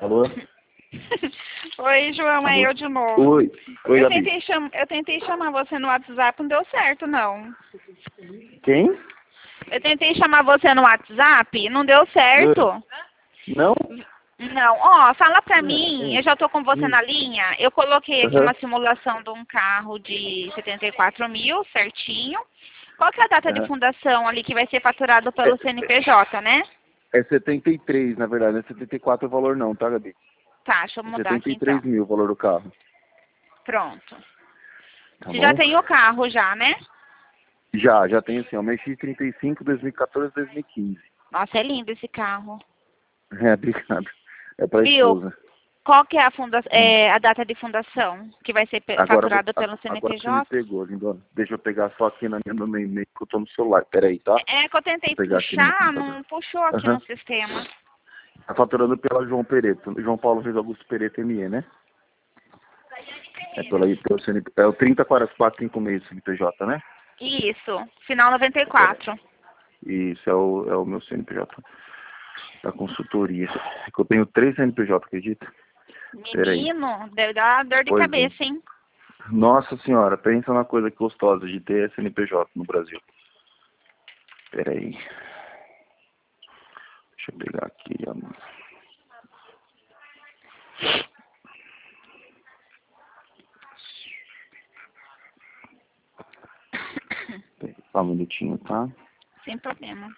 Alô? Oi, João, é Alô? eu de novo. Oi. Oi, Eu Gabi. tentei chamar você no WhatsApp, não deu certo, não. Quem? Eu tentei chamar você no WhatsApp, não deu certo. Não? Não, ó, fala pra mim, eu já tô com você Hum. na linha, eu coloquei aqui Aham. uma simulação de um carro de 74 mil, certinho. Qual que é a data de Aham. fundação ali que vai ser faturado pelo CNPJ, né? É 73, na verdade. Não é 74 o valor não, tá, Gabi? Tá, deixa eu É mudar aqui então. 73 mil o valor do carro. Pronto. Tá Você já bom? tem o carro já, né? Já tem assim, ó. Uma X35 2014 2015. Nossa, é lindo esse carro. É, obrigado. É pra Viu? esposa. Qual que é a data de fundação que vai ser Agora, faturada pelo agora você me CNPJ? pegou, lindona. Deixa eu pegar só aqui no meu e-mail que eu tô no celular. Pera aí, tá? É que eu tentei Vou pegar aqui no meu puxar, computador. não puxou aqui no Aham. sistema. Tá faturando pela João Pereto. João Paulo Reis Augusto Pereto ME, né? É pelo CNP, é o 30456 CNPJ, né? Isso, final Pera 94. aí. Isso é o meu CNPJ da consultoria. É que eu tenho 3 CNPJ, acredita? Pera aí. Menino, deve dar dor de Pois é. cabeça, hein? Nossa senhora, pensa numa coisa gostosa de ter CNPJ no Brasil. Pera aí. Deixa eu pegar aqui. Só um minutinho, tá? Sem problema.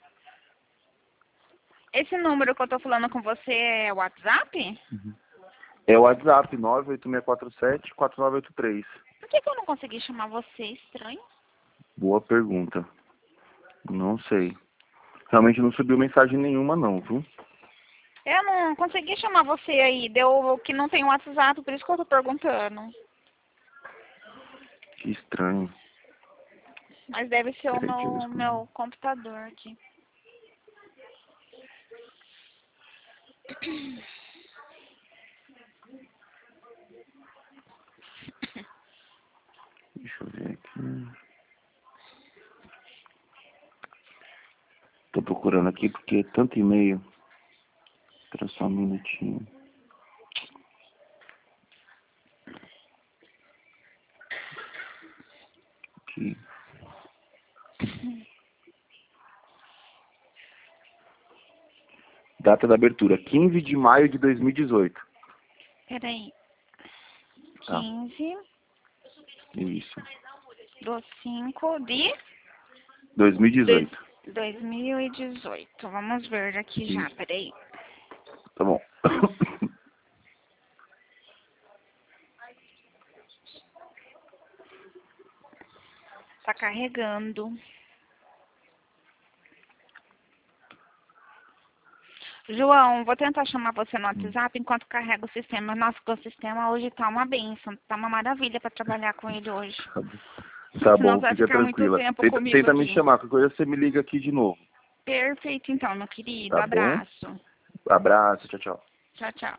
Esse número que eu tô falando com você é o WhatsApp? É o WhatsApp 98647-4983. Por que eu não consegui chamar você? Estranho. Boa pergunta. Não sei. Realmente não subiu mensagem nenhuma não, viu? Eu não consegui chamar você aí. Deu que não tem WhatsApp, por isso que eu tô perguntando. Que estranho. Mas deve ser o Peraí, deixa eu ver. meu computador aqui. Deixa eu ver aqui. Tô procurando aqui porque é tanto e-mail. Espera só um minutinho. Aqui. Data da abertura, 15 de maio de 2018. Peraí. Tá, 15 isso. do 5 de 2018. 2018. Vamos ver aqui já, Isso. peraí. Tá bom. Tá carregando. João, vou tentar chamar você no WhatsApp enquanto carrega o sistema. Nossa, o sistema hoje tá uma bênção, tá uma maravilha pra trabalhar com ele hoje. Tá Senão bom, você vai fica ficar muito tranquila. tempo Tenta, comigo tenta me aqui. chamar, qualquer coisa você me liga aqui de novo. Perfeito, então, meu querido. Tá bom? Abraço. Abraço, tchau, tchau. Tchau, tchau.